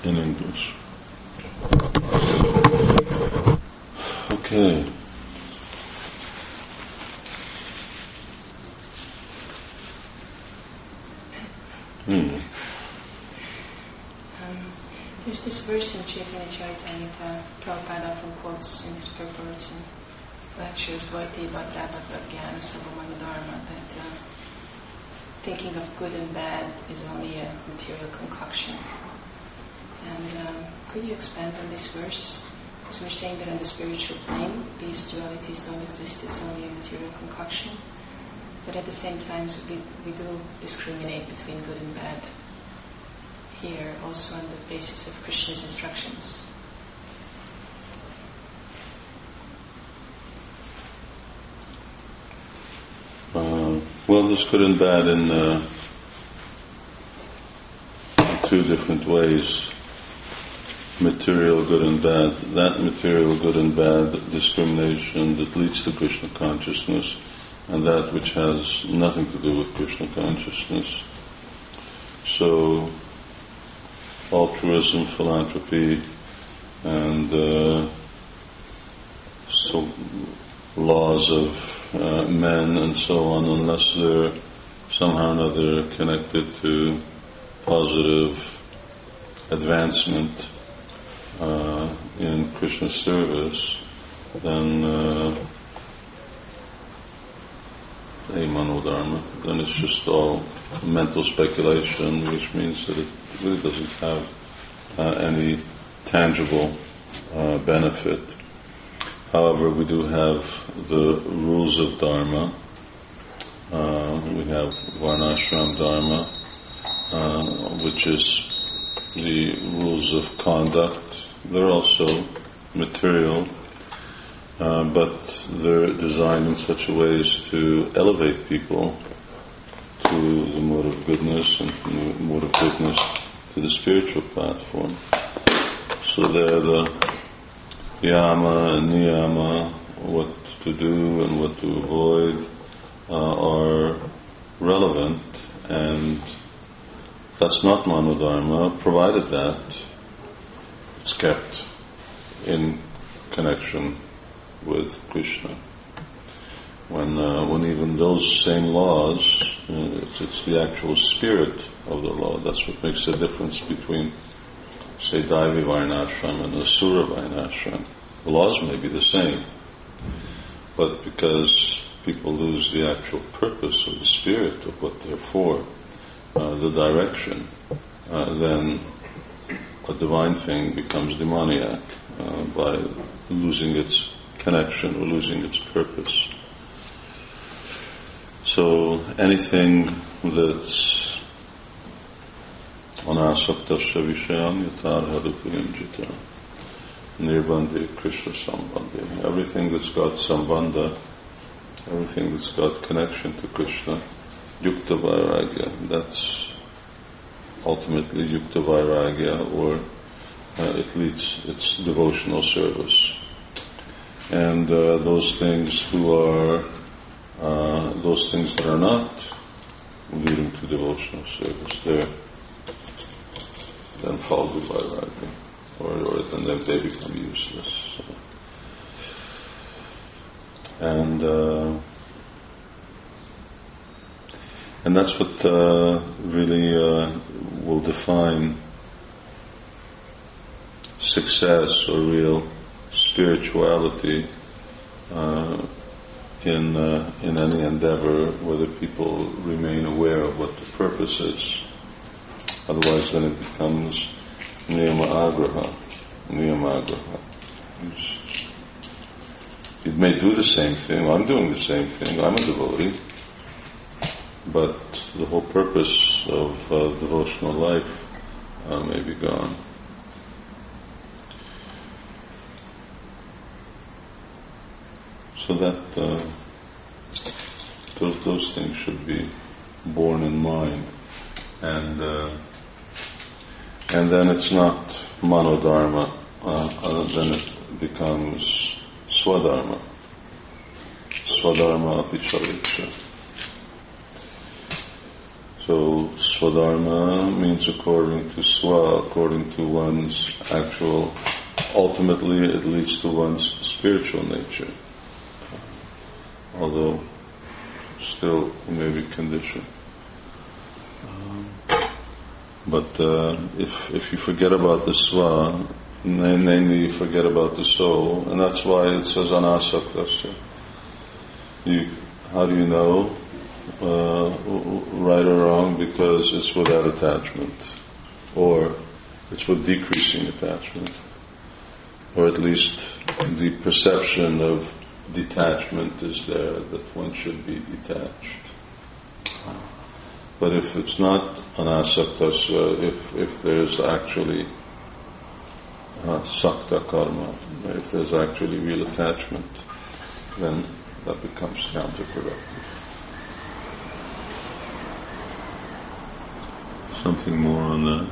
in English. Okay. There's this verse in Chaitanya Charitamrita Prabhupada often quotes in his purports and lectures, Vaiti Bhadra Bhagavad Gyan Sabhamana Dharma, that thinking of good and bad is only a material concoction. And could you expand on this verse? Because we're saying that on the spiritual plane, these dualities don't exist, it's only a material concoction. But at the same time, we do discriminate between good and bad here, also on the basis of Krishna's instructions. Well, there's good and bad in two different ways. Material good and bad. That material good and bad discrimination that leads to Krishna consciousness, and that which has nothing to do with Krishna consciousness. So, altruism, philanthropy, and so laws of men and so on, unless they're somehow or another connected to positive advancement in Krishna service, then manodharma, then it's just all mental speculation, which means that it really doesn't have any tangible benefit. However, we do have the rules of Dharma. We have Varnashram Dharma, which is the rules of conduct. They're also material, but they're designed in such a way as to elevate people to the mode of goodness, and from the mode of goodness to the spiritual platform. So they're the yama and niyama, what to do and what to avoid, are relevant, and that's not manodharma, provided that it's kept in connection with Krishna. When even those same laws, it's the actual spirit of the law. That's what makes the difference between, say, Daivi Varnashram and Asura Varnashram. The laws may be the same, but because people lose the actual purpose of the spirit of what they're for, the direction, then a divine thing becomes demoniac by losing its connection or losing its purpose. So anything that's anasaktasya vishayam yatarharupayam jita nirbandhi krishna sambandhi. Everything that's got sambandha, everything that's got connection to Krishna, yukta vairagya, that's ultimately yukta vairagya, or it's devotional service. And those things those things that are not leading to devotional service, then falgu vairagya, or then they become useless. And that's what really will define success or real spirituality in any endeavor, whether people remain aware of what the purpose is. Otherwise, then it becomes niyama agraha. You may do the same thing. I'm doing the same thing. I'm a devotee. But the whole purpose of devotional life may be gone. So that those things should be borne in mind, and then it's not manodharma. Then it becomes swadharma. Swadharma api chavriksha. So swadharma means according to swa, according to one's actual, ultimately it leads to one's spiritual nature. Although still may be conditioned. But if you forget about the swa, namely you forget about the soul, and that's why it says anasaktasya. How do you know right or wrong? Because it's without attachment, or it's with decreasing attachment, or at least the perception of detachment is there, that one should be detached. But if it's not anasaktasya, if there's actually sakta karma, if there's actually real attachment, then that becomes counterproductive. Something more on that?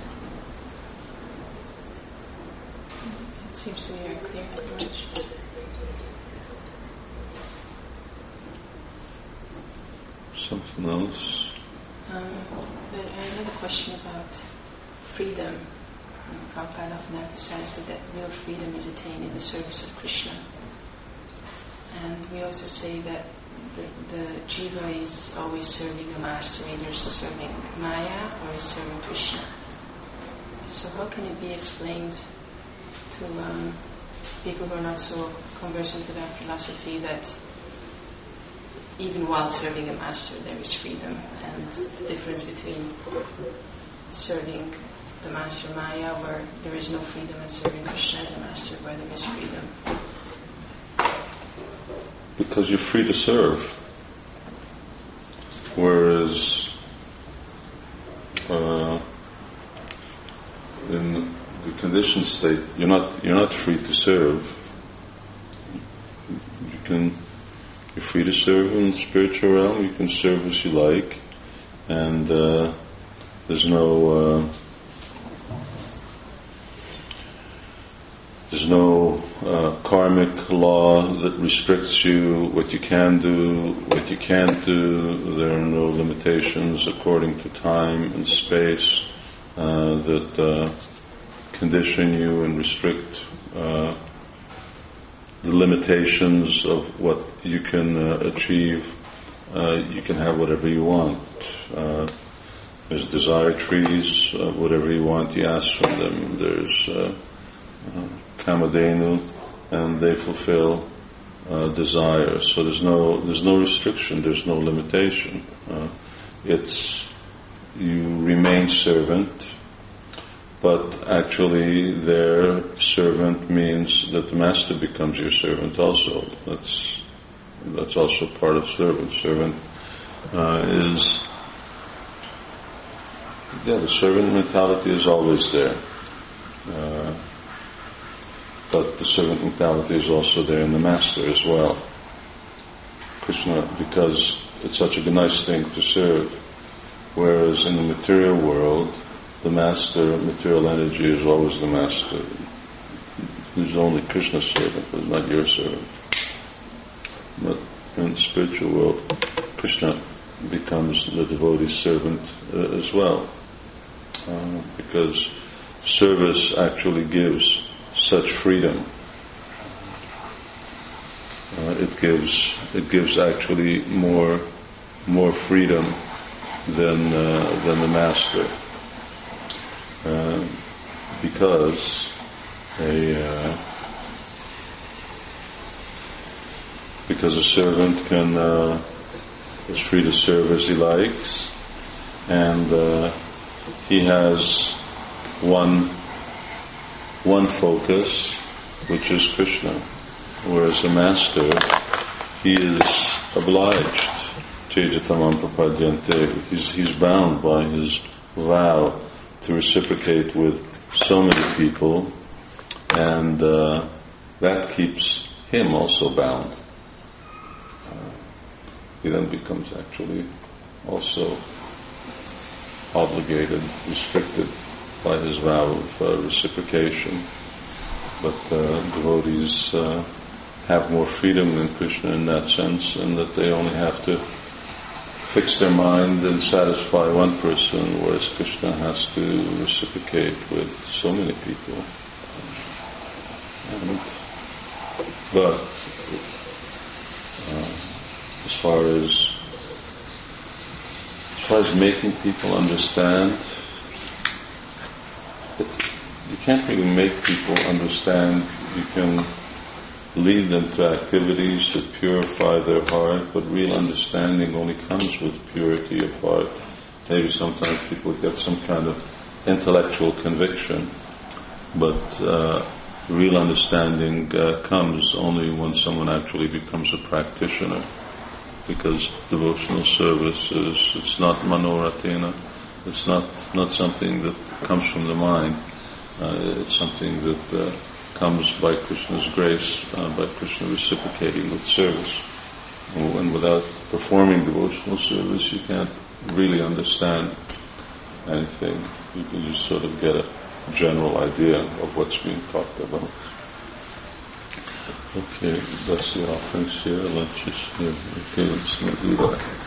It seems to be very clear, Raj. Something else? Then I have a question about freedom. Prabhupada often emphasizes that real freedom is attained in the service of Krishna. And we also say that the jiva is always serving a master, either serving Maya or is serving Krishna. So how can it be explained to people who are not so conversant with our philosophy that even while serving a master there is freedom, and the difference between serving the master Maya where there is no freedom and serving Krishna as a master where there is freedom? Because you're free to serve. Whereas in the conditioned state, you're not free to serve. You're free to serve in the spiritual realm. You can serve as you like, and there's no karmic law that restricts you, what you can do, what you can't do. There are no limitations according to time and space that condition you and restrict the limitations of what you can achieve. You can have whatever you want. There's desire trees, whatever you want you ask from them. There's Kamadhenu, and they fulfill desire. So there's no restriction, there's no limitation. You remain servant, but actually their servant means that the master becomes your servant also. That's also part of servant. Servant the servant mentality is always there. But the servant mentality is also there in the master as well. Krishna, because it's such a nice thing to serve, whereas in the material world, the master, material energy is always the master. There's only Krishna's servant, but not your servant. But in the spiritual world, Krishna becomes the devotee's servant as well. Because service actually gives such freedom. It gives actually more freedom than the master, because a servant is free to serve as he likes, and he has one focus, which is Krishna, whereas the master, he is obliged. Tejatamam prapadyante. He's bound by his vow to reciprocate with so many people, and that keeps him also bound. He then becomes actually also obligated, restricted by his vow of reciprocation. But devotees have more freedom than Krishna in that sense, and that they only have to fix their mind and satisfy one person, whereas Krishna has to reciprocate with so many people. But as far as making people understand, you can't really make people understand. You can lead them to activities that purify their heart, but real understanding only comes with purity of heart. Maybe sometimes people get some kind of intellectual conviction, but real understanding comes only when someone actually becomes a practitioner, because devotional service it's not manoratena, it's not something that comes from the mind, it's something that comes by Krishna's grace, by Krishna reciprocating with service. And without performing devotional service, you can't really understand anything. You can just sort of get a general idea of what's being talked about. Okay, that's the offerings here. Let's just, okay, let's not do that.